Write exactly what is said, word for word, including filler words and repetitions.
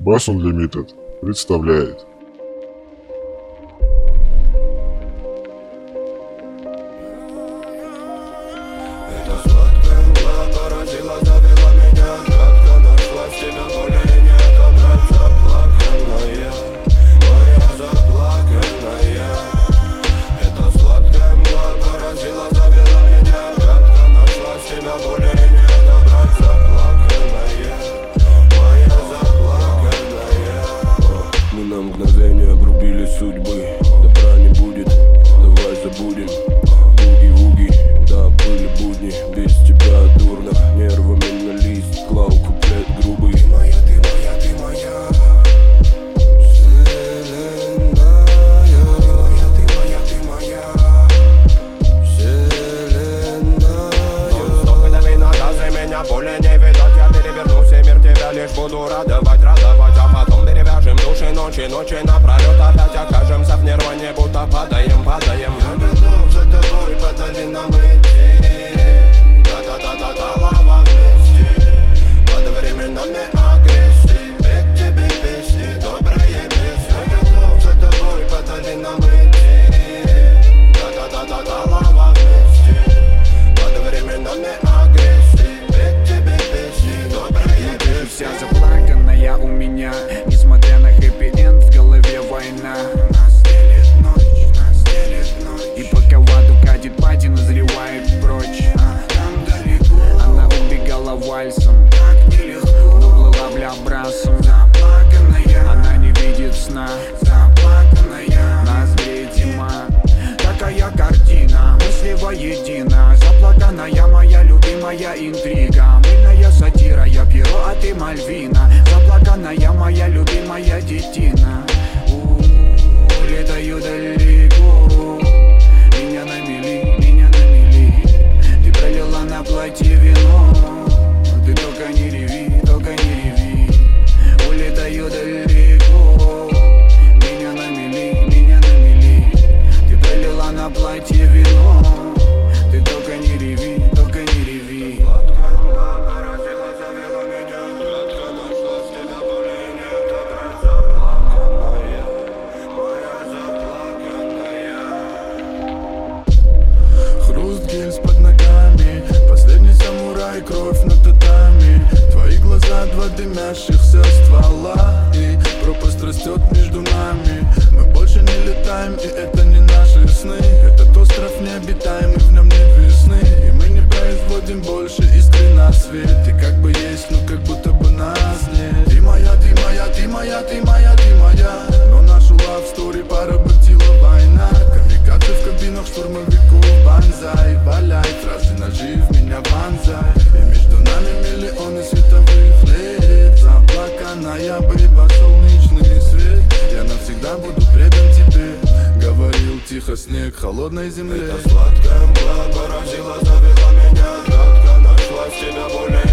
Bass Unlimited представляет. Мгновение обрубили судьбы, добра не будет, давай забудем. Буги-вуги, да, были будни, без тебя дурно, нервами на лист клал куплет грубый. Ты моя, ты моя, ты моя, вселенная. Ты моя, ты моя, вселенная. Стоп, это вы наказы, меня более не видать. Я перевернусь и мир тебя лишь буду радовать, радовать, а потом перевяжем души ночи, ночи напролет. Опять окажемся в нирване, будто падаем, падаем. Я готов за тобой по долинам идти, да-да-да-да-да, лава вместе, под временами агрессии, ведь тебе песни, добрые песни. Я готов за тобой по долинам идти, да-да-да-да-да, лава вместе, под временами агрессии, ведь тебе песни, добрые песни. Вся заплаканная у меня, несмотря на хэппи-энд, в голове война. Нас делит ночь, нас делит ночь. И пока в аду катит пати, назревает прочь. А там далеко она убегала вальсом, так нелегко, но плыла блябрасом. Заплаканная, она не видит сна. Заплаканная, нас греет зима. Такая картина, мысли воедино. Заплаканная моя любимая интрига. Мыльная сатира, я Пьеро, а ты Мальвина. Заплаканная моя любимая детина. У-у-у, летаю далеко, меня на мели, меня на мели. Ты пролила на платье вино, ты только не реви, только не реви. Улетаю далеко, меня на мели, меня на мели. Ты пролила на платье вино, ты только не реви, только не реви. Хруст гильз под ногами, последний самурай, кровь на татами. Твои глаза, два дымящихся ствола, и пропасть растет между нами. Мы больше не летаем, и это не наши сны. Этот остров необитаемый, в нем нет весны, и мы не производим больше искры на свет. И как бы есть, но как будто бы нас нет. Ты моя, ты моя, ты моя, ты моя, ты моя. Но нашу love story поработила война. Камикадзе в кабинах штурмовиков, банзай, валяй, фразы ножи в меня вонзай. И между нами миллионы световых лет. Заплаканная быба, солнечный свет. Я навсегда буду предан тебе, говорил тихо снег холодной земле. Это сладкая мгла поразила, завела меня, кратко нашлась тебя более.